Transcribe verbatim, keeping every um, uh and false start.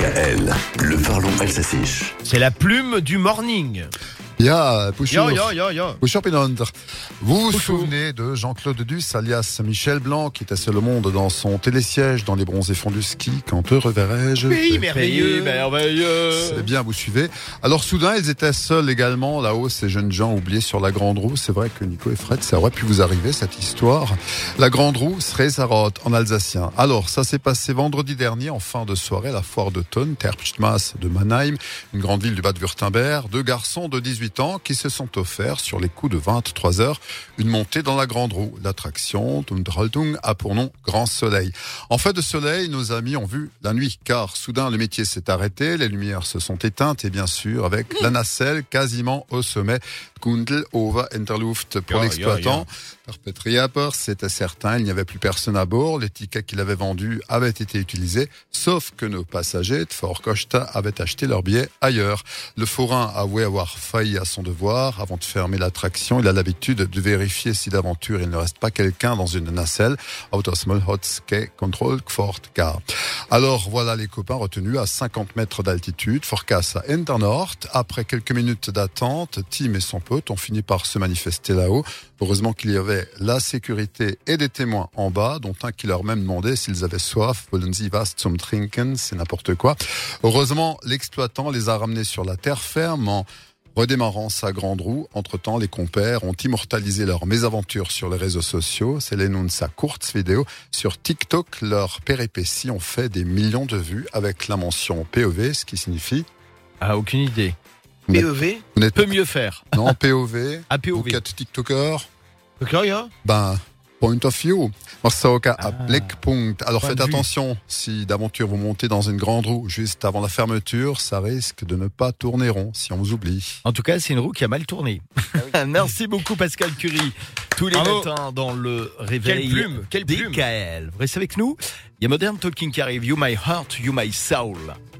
D K L, le Parlons Elsassisch. C'est la plume du morning. Ja, bonjour. Ja, ja, ja, ja. Bonjour, Pinonder. Vous vous Bonjour. souvenez de Jean-Claude Duss, alias Michel Blanc, qui était seul au monde dans son télésiège dans les bronzés fonds du ski. Quand te reverrai-je? Pays merveilleux, C'est merveilleux. bien, vous suivez. Alors soudain, ils étaient seuls également là-haut, ces jeunes gens oubliés sur la Grande Roue. C'est vrai que Nico et Fred, ça aurait pu vous arriver cette histoire. La Grande Roue, Sresaroth en alsacien. Alors, ça s'est passé vendredi dernier en fin de soirée à la foire d'automne, Terpstmaß de Mannheim, une grande ville du Bade-Württemberg. Deux garçons de dix-huit ans qui se sont offerts sur les coups de vingt-trois heures une montée dans la Grande Roue. L'attraction, Unterhaltung, a pour nom Grand Soleil. En fait de soleil, nos amis ont vu la nuit, car soudain le métier s'est arrêté, les lumières se sont éteintes et bien sûr avec la nacelle quasiment au sommet. Kundl over Interluft pour Ja, l'exploitant. ja, Perpetriaper, c'était certain, il n'y avait plus personne à bord. Les tickets qu'il avait vendus avaient été utilisés, sauf que nos passagers de Fort Costa avaient acheté leurs billets ailleurs. Le forain avouait avoir failli à son devoir. Avant de fermer l'attraction, il a l'habitude de vérifier si d'aventure il ne reste pas quelqu'un dans une nacelle. Autosmolhotske Control Fort Car. Alors voilà les copains retenus à cinquante mètres d'altitude, Forcasa Internord. Après quelques minutes d'attente, Tim et son pote ont fini par se manifester là-haut. Heureusement qu'il y avait la sécurité et des témoins en bas, dont un qui leur même demandait s'ils avaient soif. Wollen Sie was zum Trinken? C'est n'importe quoi. Heureusement, l'exploitant les a ramenés sur la terre ferme en redémarrant sa grande roue. Entre-temps, les compères ont immortalisé leur mésaventure sur les réseaux sociaux. C'est les noms de sa courte vidéo. Sur TikTok, leurs péripéties ont fait des millions de vues avec la mention P O V, ce qui signifie... Ah, aucune idée. Vous n'êtes- P E V Vous n'êtes peut mieux faire. Non, P O V. Ah, P O V. Vous qui êtes TikToker. Ok, ja. Ben, point of view. Marsaoka à Ah. Blickpunkt. Alors Point faites de vue. attention, si d'aventure vous montez dans une grande roue juste avant la fermeture, ça risque de ne pas tourner rond si on vous oublie. En tout cas, c'est une roue qui a mal tourné. Merci beaucoup, Pascal Curie. Tous les Bravo. matins dans le réveil. Quelle plume, quelle plume. D K L. Vous restez avec nous. Il y a Modern Talking qui arrive. You my heart, you my soul.